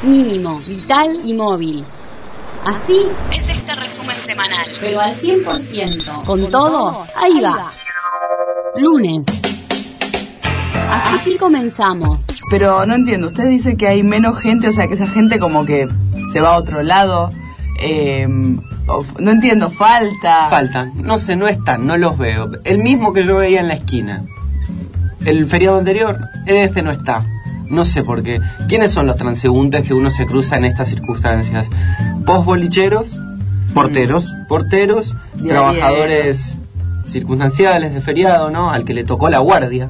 mínimo, vital y móvil. Así es este resumen semanal, pero al 100%. Con todo, ahí va. Lunes. Así comenzamos. Pero no entiendo, usted dice que hay menos gente, o sea, que esa gente como que se va a otro lado. No entiendo, Faltan, no sé, no están, no los veo. El mismo que yo veía en la esquina. El feriado anterior, este no está. No sé por qué. ¿Quiénes son los transeúntes que uno se cruza en estas circunstancias? Postbolicheros, porteros, trabajadores circunstanciales de feriado, ¿no? Al que le tocó la guardia.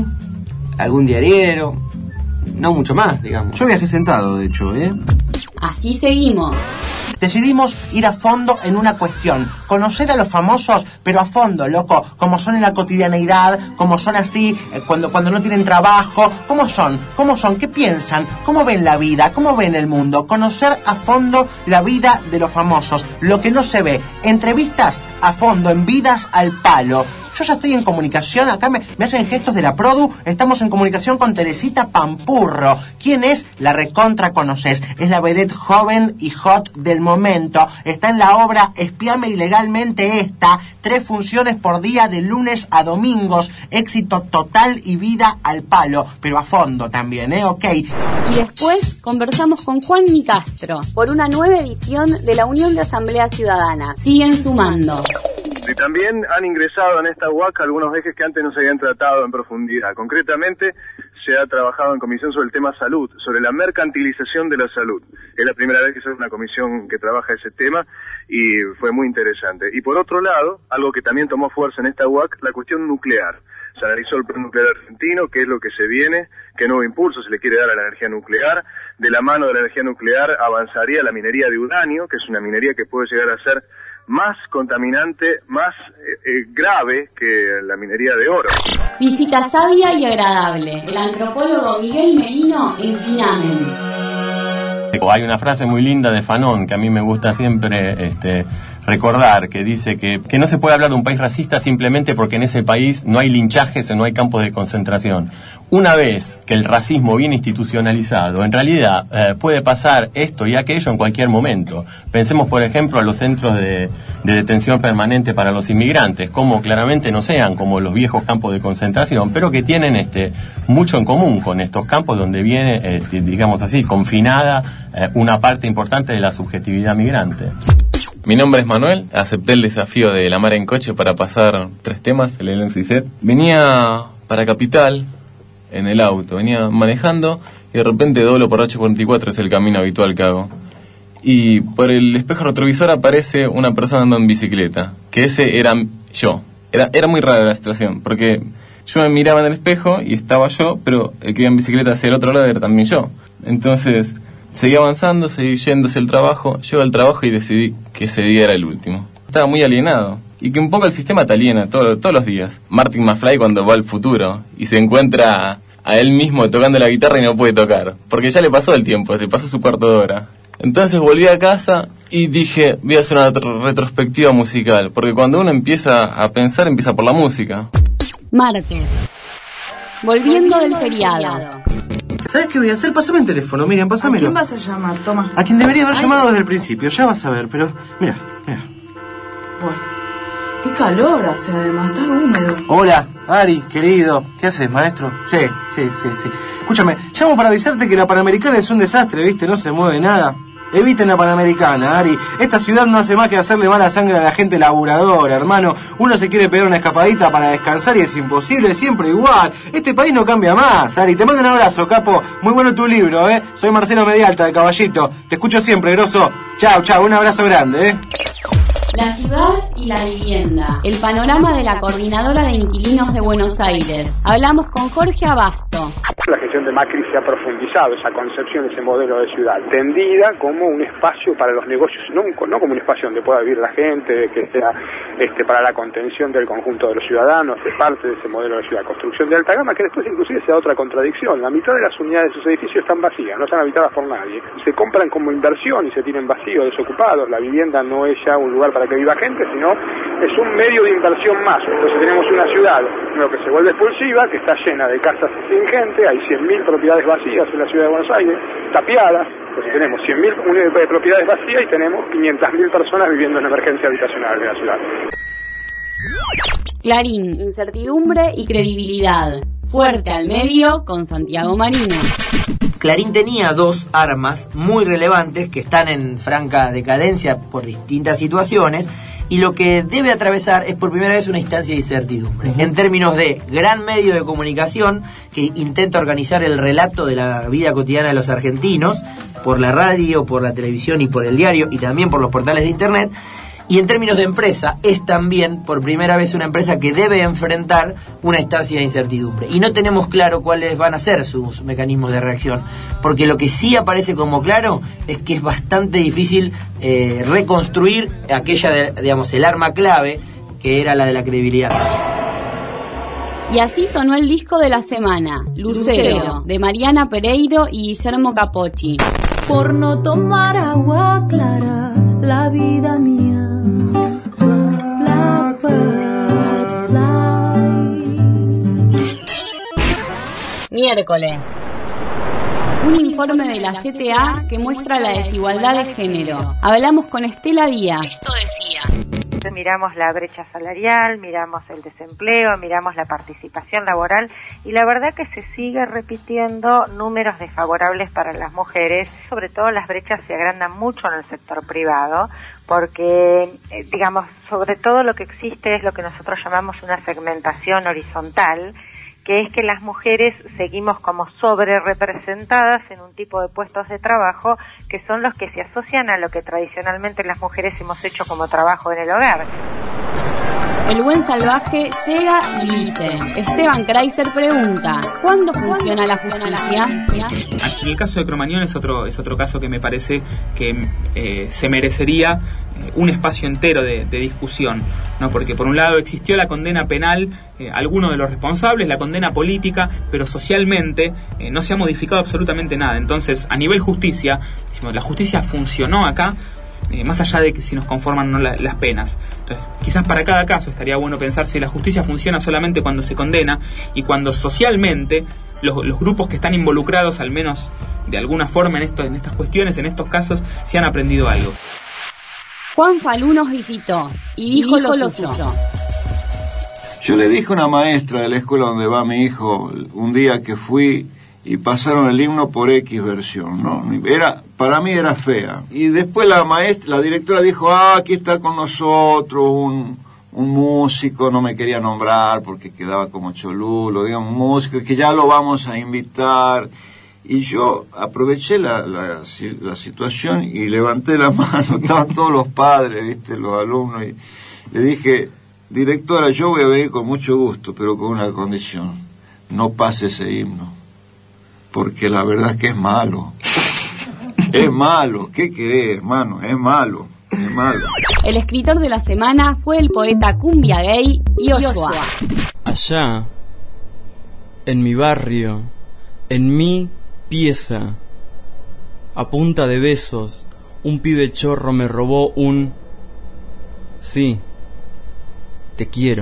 Algún diariero, no mucho más, digamos. Yo viajé sentado, de hecho, Así seguimos. Decidimos ir a fondo en una cuestión, conocer a los famosos, pero a fondo, loco, como son en la cotidianeidad, como son así, cuando no tienen trabajo, cómo son, qué piensan, cómo ven la vida, cómo ven el mundo, conocer a fondo la vida de los famosos, lo que no se ve, entrevistas a fondo, en Vidas al Palo. Yo ya estoy en comunicación, acá me hacen gestos de la produ, estamos en comunicación con Teresita Pampurro. ¿Quién es? La recontra conoces, es la vedette joven y hot del momento, está en la obra Espiame ilegalmente esta, 3 funciones por día de lunes a domingos, éxito total y Vida al Palo, pero a fondo también, ok. Y después conversamos con Juan Nicastro por una nueva edición de la Unión de Asamblea Ciudadana. Siguen sumando. Y también han ingresado en esta UAC algunos ejes que antes no se habían tratado en profundidad. Concretamente, se ha trabajado en comisión sobre el tema salud, sobre la mercantilización de la salud. Es la primera vez que se hace una comisión que trabaja ese tema y fue muy interesante. Y por otro lado, algo que también tomó fuerza en esta UAC, la cuestión nuclear. Se analizó el plan nuclear argentino, qué es lo que se viene, qué nuevo impulso se le quiere dar a la energía nuclear. De la mano de la energía nuclear avanzaría la minería de uranio, que es una minería que puede llegar a ser más contaminante, más grave que la minería de oro. Visita sabia y agradable. El antropólogo Miguel Merino en Finamen. Hay una frase muy linda de Fanon que a mí me gusta siempre recordar, que dice que no se puede hablar de un país racista simplemente porque en ese país no hay linchajes o no hay campos de concentración. Una vez que el racismo viene institucionalizado, en realidad puede pasar esto y aquello en cualquier momento. Pensemos, por ejemplo, a los centros de detención permanente para los inmigrantes, como claramente no sean como los viejos campos de concentración, pero que tienen mucho en común con estos campos donde viene, digamos así, confinada una parte importante de la subjetividad migrante. Mi nombre es Manuel, acepté el desafío de la mar en coche para pasar 3 temas, el LMCZ. Venía para Capital en el auto, venía manejando y de repente doblo por H44, es el camino habitual que hago. Y por el espejo retrovisor aparece una persona andando en bicicleta, que ese era yo. Era muy rara la situación, porque yo me miraba en el espejo y estaba yo, pero el que iba en bicicleta hacia el otro lado era también yo. Entonces seguí avanzando, seguí yendo hacia el trabajo, llego al trabajo y decidí que ese día era el último. Estaba muy alienado, y que un poco el sistema te aliena todos los días. Martin McFly cuando va al futuro y se encuentra a él mismo tocando la guitarra y no puede tocar, porque ya le pasó el tiempo, le pasó su cuarto de hora. Entonces volví a casa y dije, voy a hacer una retrospectiva musical, porque cuando uno empieza a pensar, empieza por la música. Martes. Volviendo del feriado. ¿Sabes qué voy a hacer? Pásame el teléfono, Miriam, pásamelo. ¿A quién vas a llamar? Toma. A quien debería haber llamado desde el principio, ya vas a ver, pero mira. Bueno, qué calor hace además, está húmedo. Hola, Ari, querido. ¿Qué haces, maestro? Sí. Escúchame, llamo para avisarte que la Panamericana es un desastre, ¿viste? No se mueve nada. Eviten la Panamericana, Ari. Esta ciudad no hace más que hacerle mala sangre a la gente laburadora, hermano. Uno se quiere pegar una escapadita para descansar y es imposible, es siempre igual. Este país no cambia más, Ari. Te mando un abrazo, capo. Muy bueno tu libro, ¿eh? Soy Marcelo Medialta, de Caballito. Te escucho siempre, grosso. Chau, un abrazo grande, ¿eh? La ciudad y la vivienda. El panorama de la Coordinadora de Inquilinos de Buenos Aires. Hablamos con Jorge Abasto. La gestión de Macri se ha profundizado esa concepción, ese modelo de ciudad, tendida como un espacio para los negocios, no como un espacio donde pueda vivir la gente, que sea para la contención del conjunto de los ciudadanos, es parte de ese modelo de ciudad. Construcción de alta gama, que después inclusive se da otra contradicción. La mitad de las unidades de sus edificios están vacías, no están habitadas por nadie. Se compran como inversión y se tienen vacíos, desocupados. La vivienda no es ya un lugar para que viva gente, sino ¿no? Es un medio de inversión más. Entonces tenemos una ciudad que se vuelve expulsiva, que está llena de casas sin gente, hay 100.000 propiedades vacías en la ciudad de Buenos Aires, tapiadas. Entonces tenemos 100.000 propiedades vacías y tenemos 500.000 personas viviendo en emergencia habitacional de la ciudad. Clarín, incertidumbre y credibilidad. Fuerte al medio con Santiago Marino. Clarín tenía dos armas muy relevantes que están en franca decadencia por distintas situaciones, y lo que debe atravesar es por primera vez una instancia de incertidumbre, en términos de gran medio de comunicación que intenta organizar el relato de la vida cotidiana de los argentinos, por la radio, por la televisión y por el diario, y también por los portales de internet. Y en términos de empresa, es también por primera vez una empresa que debe enfrentar una instancia de incertidumbre. Y no tenemos claro cuáles van a ser sus mecanismos de reacción, porque lo que sí aparece como claro es que es bastante difícil reconstruir aquella, digamos, el arma clave, que era la de la credibilidad. Y así sonó el disco de la semana, Lucero, de Mariana Pereiro y Guillermo Capocci. Por no tomar agua clara, la vida mía. Miércoles. Un informe de la CTA que muestra la desigualdad de género. Hablamos con Estela Díaz. Esto decía. Miramos la brecha salarial, miramos el desempleo, miramos la participación laboral y la verdad que se sigue repitiendo números desfavorables para las mujeres. Sobre todo las brechas se agrandan mucho en el sector privado porque, digamos, sobre todo lo que existe es lo que nosotros llamamos una segmentación horizontal, que es que las mujeres seguimos como sobre representadas en un tipo de puestos de trabajo que son los que se asocian a lo que tradicionalmente las mujeres hemos hecho como trabajo en el hogar. El buen salvaje llega y dice. Esteban Kreiser pregunta, ¿cuándo funciona la justicia? En el caso de Cromañón es otro caso que me parece que se merecería un espacio entero de discusión, ¿no? Porque por un lado existió la condena penal, algunos de los responsables, la condena política, pero socialmente no se ha modificado absolutamente nada. Entonces, a nivel justicia, decimos, la justicia funcionó acá, más allá de que si nos conforman o no las penas. Entonces, quizás para cada caso estaría bueno pensar si la justicia funciona solamente cuando se condena y cuando socialmente los grupos que están involucrados, al menos de alguna forma en estas cuestiones, en estos casos, se han aprendido algo. Juan Falú nos visitó y dijo lo suyo. Yo le dije a una maestra de la escuela donde va mi hijo un día que fui y pasaron el himno por X versión, ¿no? Para mí era fea. Y después la directora dijo, aquí está con nosotros un músico, no me quería nombrar porque quedaba como cholulo, digamos, un músico que ya lo vamos a invitar. Y yo aproveché la situación y levanté la mano, estaban todos los padres, ¿viste? Los alumnos, y le dije, directora, yo voy a venir con mucho gusto, pero con una condición, no pase ese himno, porque la verdad es que es malo. Es malo, ¿qué querés, hermano? Es malo, es malo. El escritor de la semana fue el poeta cumbia gay Yoshua. Allá, en mi barrio, en mi pieza, a punta de besos, un pibe chorro me robó un... Sí, te quiero.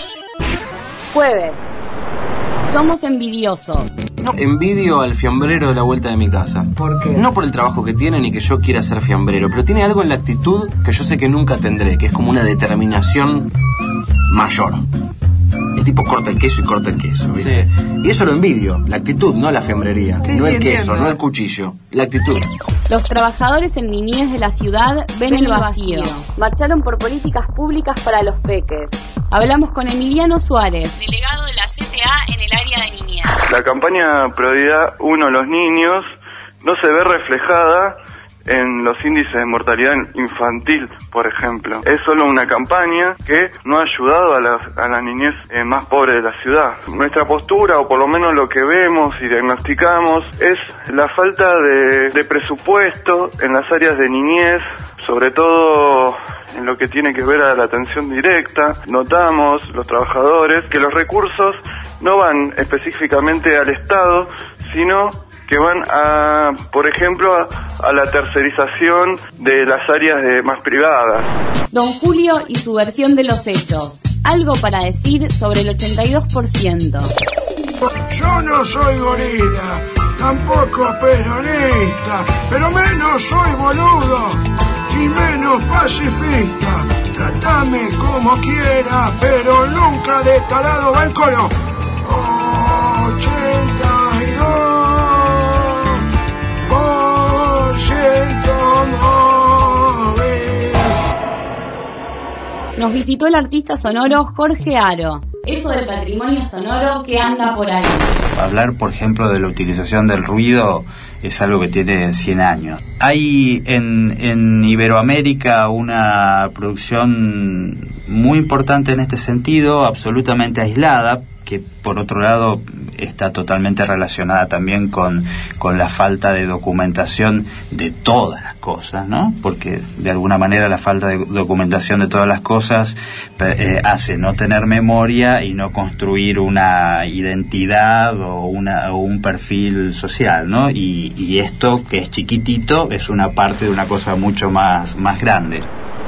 Jueves. Somos envidiosos. No, envidio al fiambrero de la vuelta de mi casa. ¿Por qué? No por el trabajo que tiene ni que yo quiera ser fiambrero, pero tiene algo en la actitud que yo sé que nunca tendré, que es como una determinación mayor. El tipo corta el queso y corta el queso, ¿viste? Sí. Y eso lo envidio, la actitud, no la fiambrería, sí, no el queso, entiendo. No el cuchillo, la actitud. Los trabajadores en Niñez de la ciudad ven el vacío. Marcharon por políticas públicas para los peques. Hablamos con Emiliano Suárez, delegado de la CTA en el área de niñez. La campaña Prioridad 1 Los Niños no se ve reflejada en los índices de mortalidad infantil, por ejemplo. Es solo una campaña que no ha ayudado a la niñez más pobre de la ciudad. Nuestra postura, o por lo menos lo que vemos y diagnosticamos, es la falta de presupuesto en las áreas de niñez, sobre todo en lo que tiene que ver a la atención directa. Notamos, los trabajadores, que los recursos no van específicamente al Estado, sino que van a, por ejemplo, a la tercerización de las áreas más privadas. Don Julio y su versión de los hechos. Algo para decir sobre el 82%. Yo no soy gorila, tampoco peronista, pero menos soy boludo y menos pacifista. Trátame como quiera, pero nunca de tarado va el coro. 82% móvil. Nos visitó el artista sonoro Jorge Aro. Eso del patrimonio sonoro que anda por ahí. Hablar, por ejemplo, de la utilización del ruido es algo que tiene 100 años. Hay en Iberoamérica una producción muy importante en este sentido, absolutamente aislada, que por otro lado está totalmente relacionada también con la falta de documentación de todas las cosas, ¿no? Porque de alguna manera la falta de documentación de todas las cosas hace no tener memoria y no construir una identidad o un perfil social, ¿no? Y esto, que es chiquitito, es una parte de una cosa mucho más grande.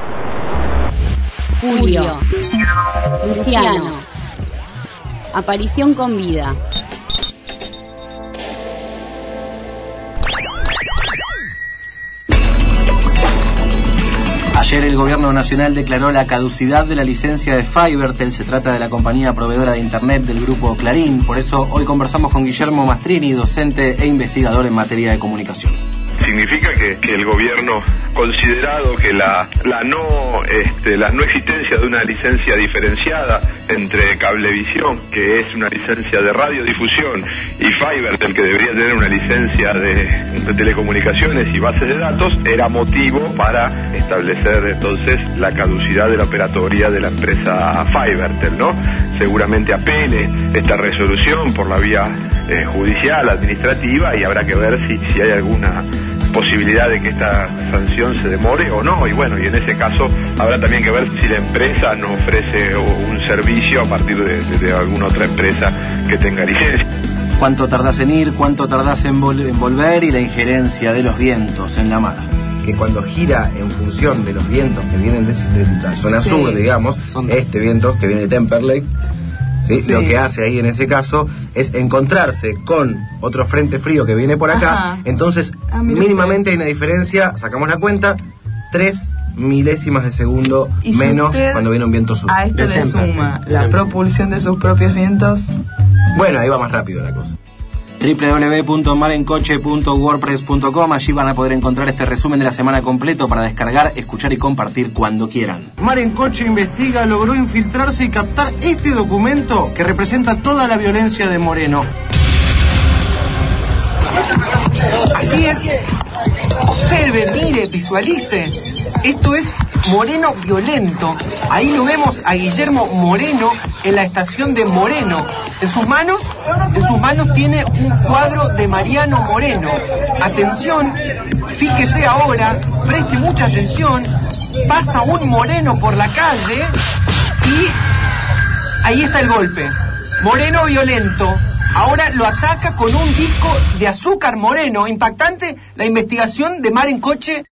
Julio, Luciano. Aparición con vida. Ayer el Gobierno Nacional declaró la caducidad de la licencia de Fivertel. Se trata de la compañía proveedora de Internet del grupo Clarín. Por eso hoy conversamos con Guillermo Mastrini, docente e investigador en materia de comunicación. Significa que el gobierno, considerado que la no existencia de una licencia diferenciada entre Cablevisión, que es una licencia de radiodifusión, y Fivertel, que debería tener una licencia de telecomunicaciones y bases de datos, era motivo para establecer entonces la caducidad de la operatoria de la empresa Fivertel, ¿no? Seguramente apele esta resolución por la vía judicial, administrativa, y habrá que ver si hay alguna posibilidad de que esta sanción se demore o no, y bueno, y en ese caso habrá también que ver si la empresa no ofrece un servicio a partir de alguna otra empresa que tenga licencia. ¿Cuánto tardás en ir? ¿Cuánto tardás en volver? Y la injerencia de los vientos en la mar, que cuando gira en función de los vientos que vienen de la zona sur, digamos, este viento que viene de Temperley, ¿sí? Lo que hace ahí en ese caso es encontrarse con otro frente frío que viene por acá. Ajá. Entonces mínimamente hay una diferencia, sacamos la cuenta, 3 milésimas de segundo menos cuando viene un viento sur. A esto le suma la propulsión de sus propios vientos. Bueno, ahí va más rápido la cosa. www.marencoche.wordpress.com. Allí van a poder encontrar este resumen de la semana completo para descargar, escuchar y compartir cuando quieran. Mar en Coche Investiga logró infiltrarse y captar este documento que representa toda la violencia de Moreno. Así es. Observe, mire, visualice. Esto es Moreno violento. Ahí lo vemos a Guillermo Moreno en la estación de Moreno. En sus manos tiene un cuadro de Mariano Moreno. Atención, fíjese ahora, preste mucha atención. Pasa un Moreno por la calle y ahí está el golpe. Moreno violento. Ahora lo ataca con un disco de azúcar Moreno. Impactante la investigación de Mar en Coche.